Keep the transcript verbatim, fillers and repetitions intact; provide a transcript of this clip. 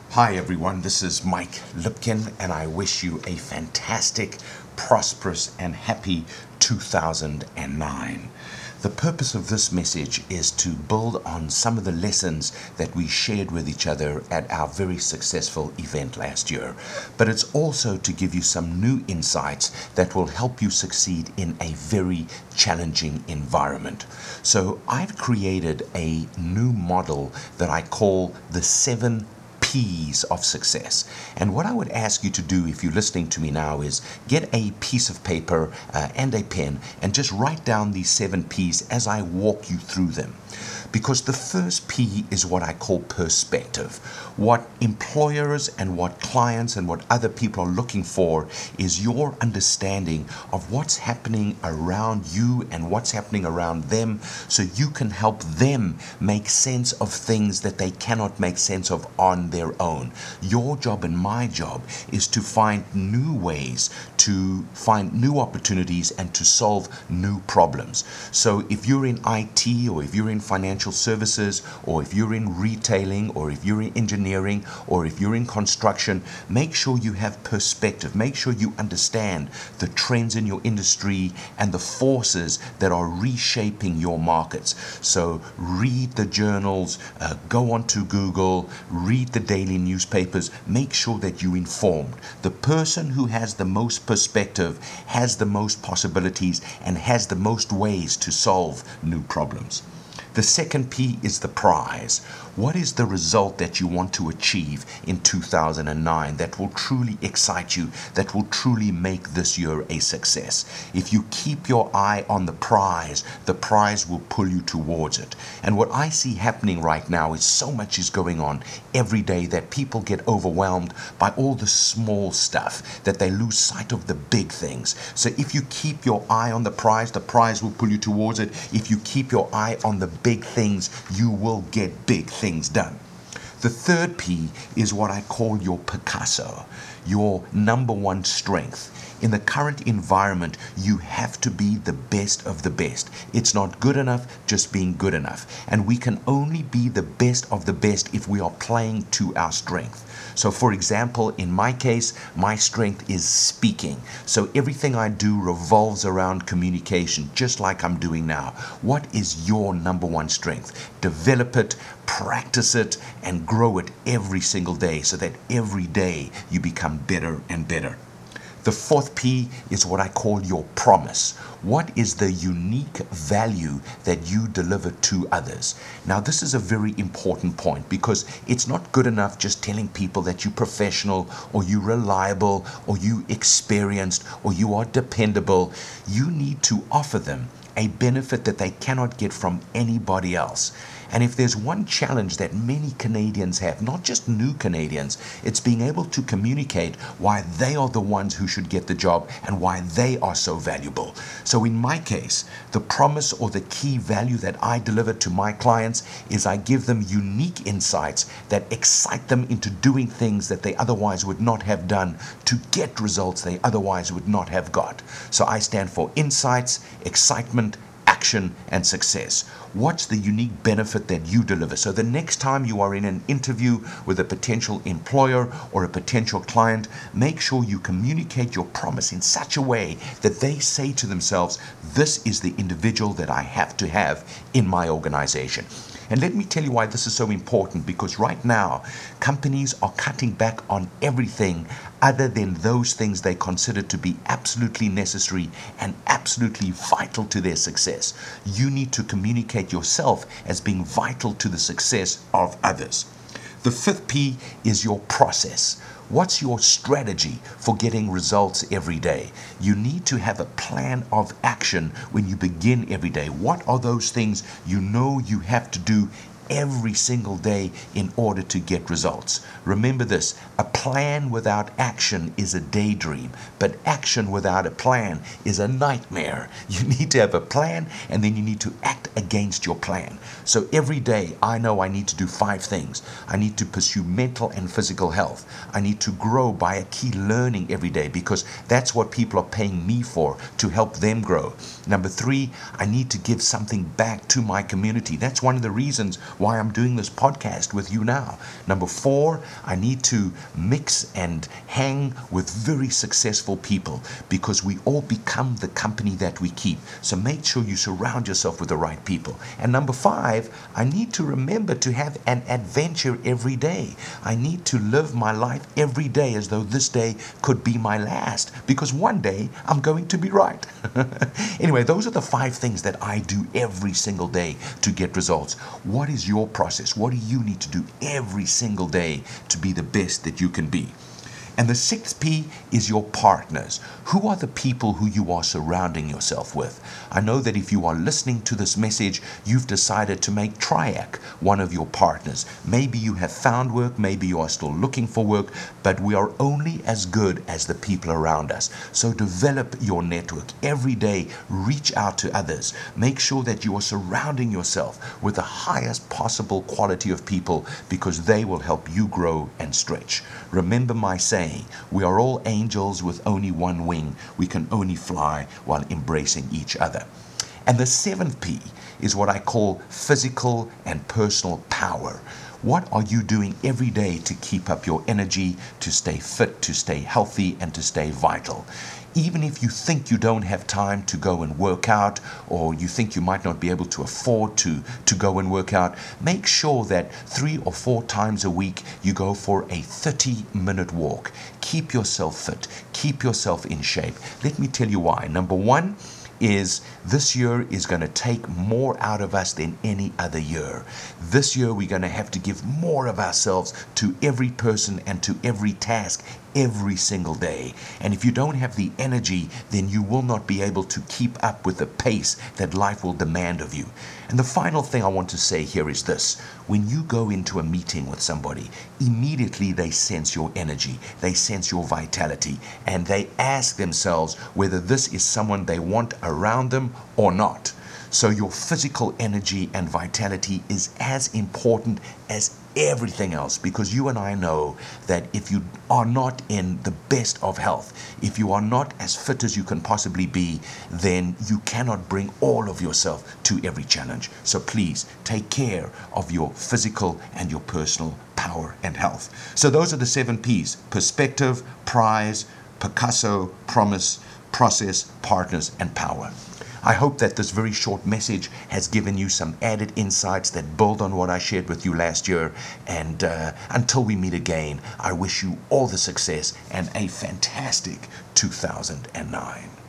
Hi everyone, this is Mike Lipkin, and I wish you a fantastic, prosperous, and happy two thousand nine. The purpose of this message is to build on some of the lessons that we shared with each other at our very successful event last year. But it's also to give you some new insights that will help you succeed in a very challenging environment. So I've created a new model that I call the seven P's of success. And what I would ask you to do if you're listening to me now is get a piece of paper uh, and a pen and just write down these seven P's as I walk you through them. Because the first P is what I call perspective. What employers and what clients and what other people are looking for is your understanding of what's happening around you and what's happening around them, so you can help them make sense of things that they cannot make sense of on their own. Your job and my job is to find new ways, to find new opportunities, and to solve new problems. So if you're in I T, or if you're in financial services, or if you're in retailing, or if you're in engineering, or if you're in construction, make sure you have perspective. Make sure you understand the trends in your industry and the forces that are reshaping your markets. So read the journals, uh, go onto Google, read the daily newspapers, make sure that you're informed. The person who has the most perspective has the most possibilities and has the most ways to solve new problems. The second P is the prize. What is the result that you want to achieve in two thousand nine that will truly excite you, that will truly make this year a success? If you keep your eye on the prize, the prize will pull you towards it. And what I see happening right now is so much is going on every day that people get overwhelmed by all the small stuff, that they lose sight of the big things. So if you keep your eye on the prize, the prize will pull you towards it. If you keep your eye on the big things, you will get big things done. The third P is what I call your Picasso, your number one strength. In the current environment, you have to be the best of the best. It's not good enough just being good enough. And we can only be the best of the best if we are playing to our strength. So for example, in my case, my strength is speaking. So everything I do revolves around communication, just like I'm doing now. What is your number one strength? Develop it, practice it, and grow it every single day so that every day you become better and better. The fourth P is what I call your promise. What is the unique value that you deliver to others? Now, this is a very important point, because it's not good enough just telling people that you're professional, or you're reliable, or you experienced, or you are dependable. You need to offer them a benefit that they cannot get from anybody else. And if there's one challenge that many Canadians have, not just new Canadians, it's being able to communicate why they are the ones who should get the job and why they are so valuable. So in my case, the promise or the key value that I deliver to my clients is I give them unique insights that excite them into doing things that they otherwise would not have done to get results they otherwise would not have got. So I stand for insights, excitement, action, and success. What's the unique benefit that you deliver? So the next time you are in an interview with a potential employer or a potential client, make sure you communicate your promise in such a way that they say to themselves, this is the individual that I have to have in my organization. And let me tell you why this is so important, because right now, companies are cutting back on everything other than those things they consider to be absolutely necessary and absolutely vital to their success. You need to communicate yourself as being vital to the success of others. The fifth P is your process. What's your strategy for getting results every day? You need to have a plan of action when you begin every day. What are those things you know you have to do every single day in order to get results? Remember this, a plan without action is a daydream, but action without a plan is a nightmare. You need to have a plan, and then you need to act against your plan. So every day I know I need to do five things. I need to pursue mental and physical health. I need to grow by a key learning every day, because that's what people are paying me for, to help them grow. Number three, I need to give something back to my community. That's one of the reasons why I'm doing this podcast with you now. Number four, I need to mix and hang with very successful people because we all become the company that we keep. So make sure you surround yourself with the right people. And number five, I need to remember to have an adventure every day. I need to live my life every day as though this day could be my last, because one day I'm going to be right. Anyway, those are the five things that I do every single day to get results. What is your process? What do you need to do every single day to be the best that you can be? And the sixth P is your partners. Who are the people who you are surrounding yourself with? I know that if you are listening to this message, you've decided to make Triac one of your partners. Maybe you have found work, maybe you are still looking for work, but we are only as good as the people around us. So develop your network. Every day, reach out to others. Make sure that you are surrounding yourself with the highest possible quality of people because they will help you grow and stretch. Remember my saying, we are all angels with only one wing. We can only fly while embracing each other. And the seventh P is what I call physical and personal power. What are you doing every day to keep up your energy, to stay fit, to stay healthy, and to stay vital? Even if you think you don't have time to go and work out, or you think you might not be able to afford to, to go and work out, make sure that three or four times a week you go for a thirty minute walk. Keep yourself fit. Keep yourself in shape. Let me tell you why. Number one, is this year is going to take more out of us than any other year. This year we're going to have to give more of ourselves to every person and to every task every single day. And if you don't have the energy, then you will not be able to keep up with the pace that life will demand of you. And the final thing I want to say here is this. When you go into a meeting with somebody, immediately they sense your energy, they sense your vitality, and they ask themselves whether this is someone they want around them or not. So your physical energy and vitality is as important as everything else, because you and I know that if you are not in the best of health, if you are not as fit as you can possibly be, then you cannot bring all of yourself to every challenge. So please take care of your physical and your personal power and health. So those are the seven P's: perspective, prize, Picasso, promise, process, partners, and power. I hope that this very short message has given you some added insights that build on what I shared with you last year. And uh, until we meet again, I wish you all the success and a fantastic two thousand nine.